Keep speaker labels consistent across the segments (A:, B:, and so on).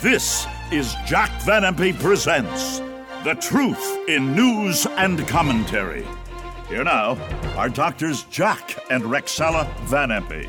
A: This is Jack Van Impe Presents The Truth in News and Commentary. Here now are Doctors Jack and Rexella Van Impe.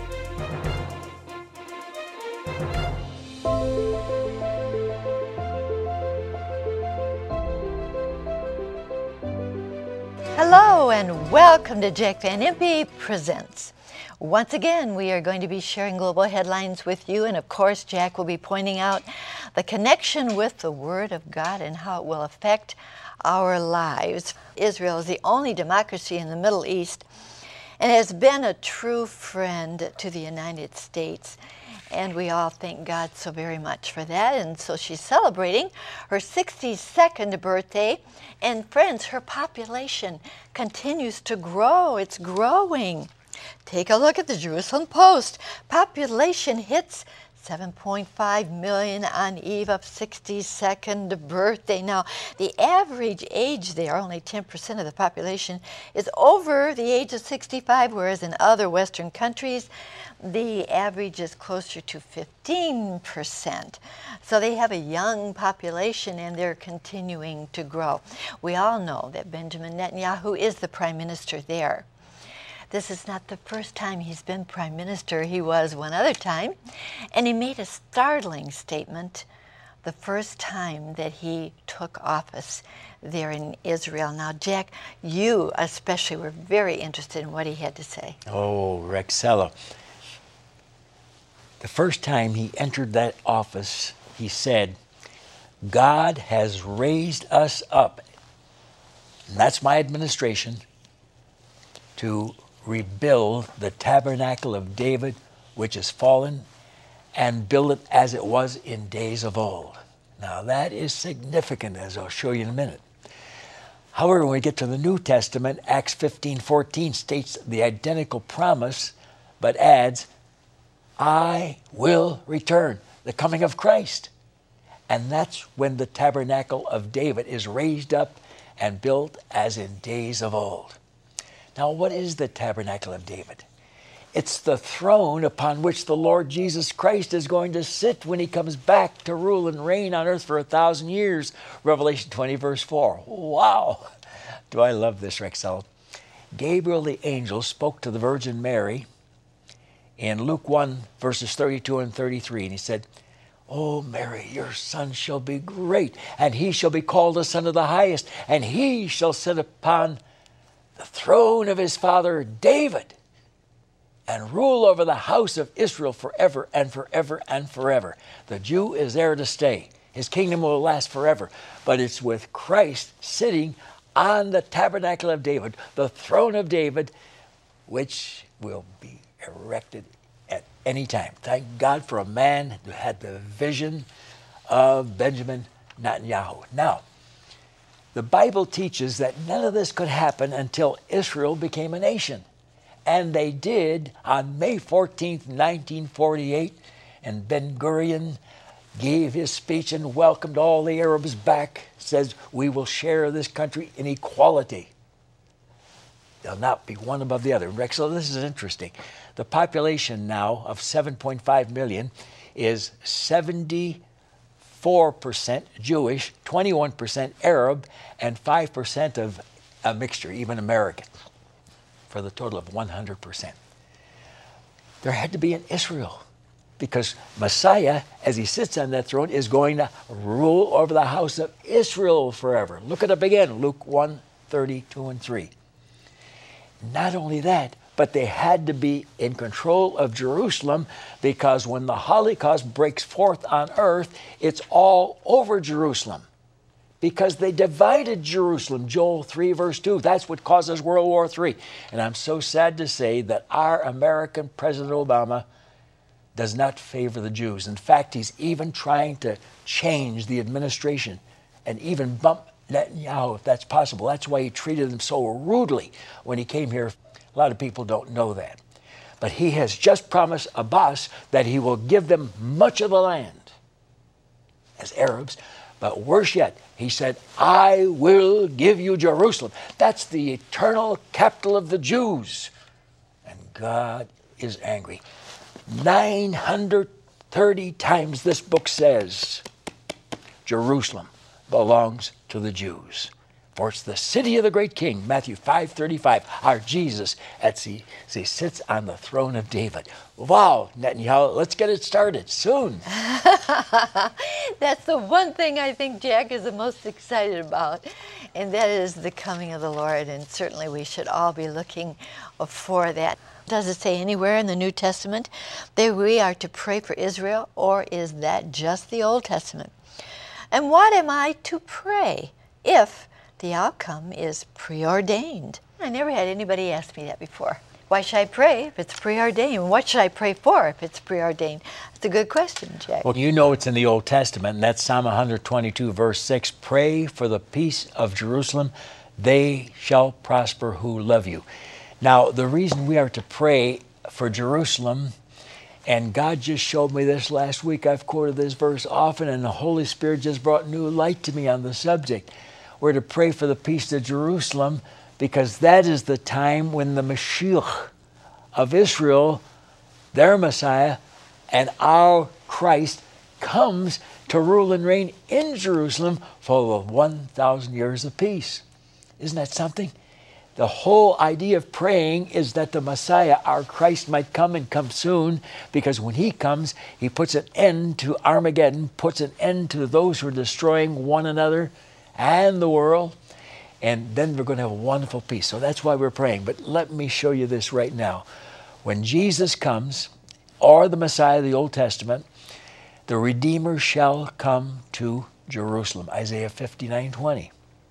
B: Hello and welcome to Jack Van Impe Presents. Once again, we are going to be sharing global headlines with you, and of course, Jack will be pointing out the connection with the Word of God and how it will affect our lives. Israel is the only democracy in the Middle East and has been a true friend to the United States. And we all thank God so very much for that. And so she's celebrating her 62nd birthday. And friends, her population continues to grow. It's growing. Take a look at the Jerusalem Post. Population hits 7.5 million on eve of 62nd birthday. Now, the average age there, only 10% of the population, is over the age of 65, whereas in other Western countries, the average is closer to 15%. So they have a young population and they're continuing to grow. We all know that Benjamin Netanyahu is the prime minister there. This is not the first time he's been prime minister. He was one other time. And he made a startling statement the first time that he took office there in Israel. Now, Jack, you especially were very interested in what he had to say.
C: Oh, Rexella. The first time he entered that office, he said, God has raised us up, and that's my administration, to rebuild the tabernacle of David, which is fallen, and build it as it was in days of old. Now that is significant, as I'll show you in a minute. However, when we get to the New Testament, Acts 15:14 states the identical promise, but adds, I will return, the coming of Christ. And that's when the tabernacle of David is raised up and built as in days of old. Now, what is the tabernacle of David? It's the throne upon which the Lord Jesus Christ is going to sit when he comes back to rule and reign on earth for 1,000 years. Revelation 20, verse 4. Wow! Do I love this, Rexel? Gabriel the angel spoke to the Virgin Mary in Luke 1, verses 32 and 33, and he said, O Mary, your son shall be great, and he shall be called the Son of the Highest, and he shall sit upon the throne of his father David, and rule over the house of Israel forever and forever and forever. The Jew is there to stay. His kingdom will last forever. But it's with Christ sitting on the tabernacle of David, the throne of David, which will be erected at any time. Thank God for a man who had the vision of Benjamin Netanyahu. Now, the Bible teaches that none of this could happen until Israel became a nation. And they did on May 14th, 1948. And Ben-Gurion gave his speech and welcomed all the Arabs back. Says, we will share this country in equality. They'll not be one above the other. Rex, so this is interesting. The population now of 7.5 million is 74% Jewish, 21% Arab, and 5% of a mixture, even American, for the total of 100%. There had to be an Israel because Messiah, as he sits on that throne, is going to rule over the house of Israel forever. Look it up again, Luke 1, 32 and 3. Not only that, but they had to be in control of Jerusalem because when the Holocaust breaks forth on earth, it's all over Jerusalem because they divided Jerusalem. Joel 3, verse 2. That's what causes World War III. And I'm so sad to say that our American President Obama does not favor the Jews. In fact, he's even trying to change the administration and even bump Netanyahu, if that's possible. That's why he treated them so rudely when he came here. A lot of people don't know that. But he has just promised Abbas that he will give them much of the land as Arabs. But worse yet, he said, I will give you Jerusalem. That's the eternal capital of the Jews. And God is angry. 900 30 times this book says Jerusalem belongs to the Jews. For it's the city of the great king, Matthew 5:35, our Jesus, as he sits on the throne of David. Wow, Netanyahu, let's get it started soon.
B: That's the one thing I think Jack is the most excited about, and that is the coming of the Lord, and certainly we should all be looking for that. Does it say anywhere in the New Testament that we are to pray for Israel, or is that just the Old Testament? And what am I to pray if the outcome is preordained? I never had anybody ask me that before. Why should I pray if it's preordained? What should I pray for if it's preordained? That's a good question, Jack.
C: Well, you know it's in the Old Testament, and that's Psalm 122, verse 6. Pray for the peace of Jerusalem. They shall prosper who love you. Now, the reason we are to pray for Jerusalem, and God just showed me this last week. I've quoted this verse often, and the Holy Spirit just brought new light to me on the subject. We're to pray for the peace of Jerusalem because that is the time when the Mashiach of Israel, their Messiah, and our Christ comes to rule and reign in Jerusalem for the 1,000 years of peace. Isn't that something? The whole idea of praying is that the Messiah, our Christ, might come and come soon, because when he comes, he puts an end to Armageddon, puts an end to those who are destroying one another and the world, and then we're going to have a wonderful peace. So that's why we're praying. But let me show you this right now. When Jesus comes, or the Messiah of the Old Testament, the Redeemer shall come to Jerusalem. Isaiah 59:20.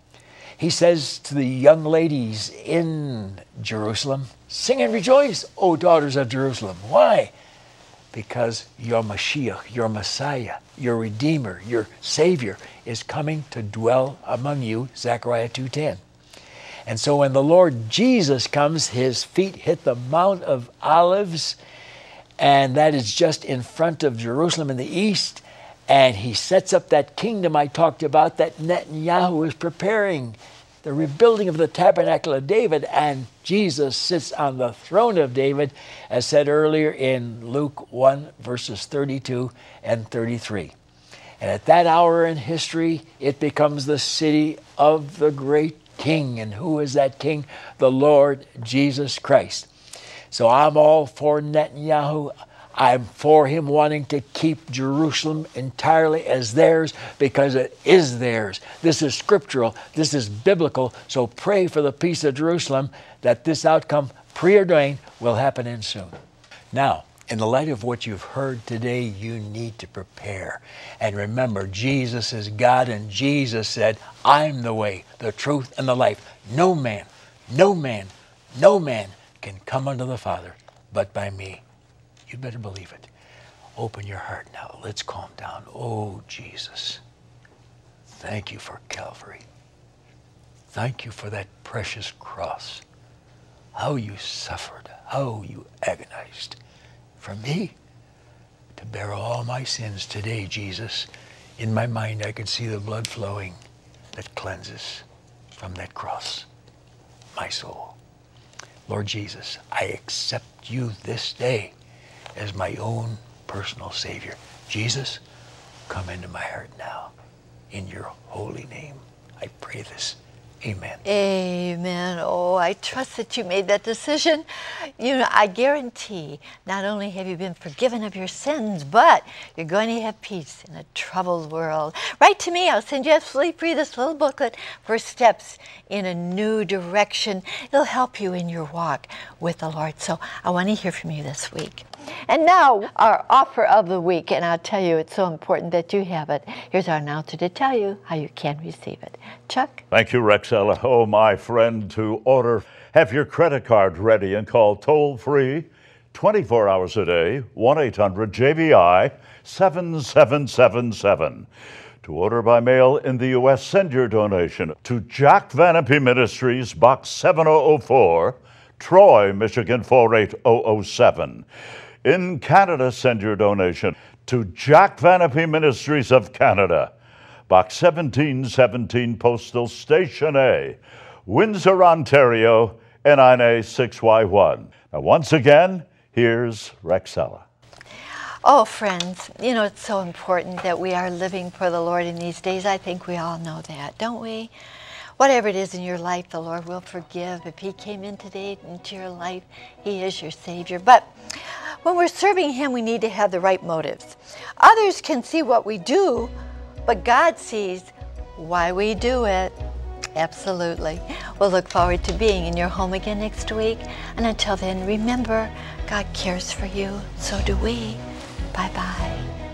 C: He says to the young ladies in Jerusalem, sing and rejoice, O daughters of Jerusalem. Why? Because your Mashiach, your Messiah, your Redeemer, your Savior is coming to dwell among you, Zechariah 2:10. And so when the Lord Jesus comes, his feet hit the Mount of Olives, and that is just in front of Jerusalem in the east, and he sets up that kingdom I talked about that Netanyahu is preparing, the rebuilding of the tabernacle of David, and Jesus sits on the throne of David, as said earlier in Luke 1, verses 32 and 33. And at that hour in history, it becomes the city of the great King. And who is that King? The Lord Jesus Christ. So I'm all for Netanyahu. I'm for him wanting to keep Jerusalem entirely as theirs, because it is theirs. This is scriptural. This is biblical. So pray for the peace of Jerusalem, that this outcome, preordained, will happen in soon. Now, in the light of what you've heard today, you need to prepare. And remember, Jesus is God, and Jesus said, I'm the way, the truth, and the life. No man can come unto the Father but by me. You better believe it. Open your heart now. Let's calm down. Oh, Jesus, thank you for Calvary. Thank you for that precious cross. How you suffered, how you agonized for me to bear all my sins today, Jesus. In my mind, I can see the blood flowing that cleanses from that cross my soul. Lord Jesus, I accept you this day as my own personal Savior. Jesus, come into my heart now. In your holy name, I pray this. Amen.
B: Amen. Oh, I trust that you made that decision. You know, I guarantee not only have you been forgiven of your sins, but you're going to have peace in a troubled world. Write to me. I'll send you absolutely free this little booklet for steps in a new direction. It'll help you in your walk with the Lord. So I want to hear from you this week. And now our offer of the week, and I'll tell you it's so important that you have it. Here's our announcer to tell you how you can receive it. Chuck?
A: Thank you, Rexella. Oh, my friend, to order, have your credit card ready and call toll-free 24 hours a day, 1-800-JVI-7777. To order by mail in the U.S., send your donation to Jack Van Impe Ministries, Box 7004, Troy, Michigan 48007. In Canada, send your donation to Jack Van Impe Ministries of Canada, Box 1717, Postal Station A, Windsor, Ontario, NINA 6Y1. Now, once again, here's Rexella.
B: Oh, friends, you know, it's so important that we are living for the Lord in these days. I think we all know that, don't we? Whatever it is in your life, the Lord will forgive. If He came in today into your life, He is your Savior. But when we're serving Him, we need to have the right motives. Others can see what we do, but God sees why we do it. Absolutely. We'll look forward to being in your home again next week. And until then, remember, God cares for you. So do we. Bye-bye.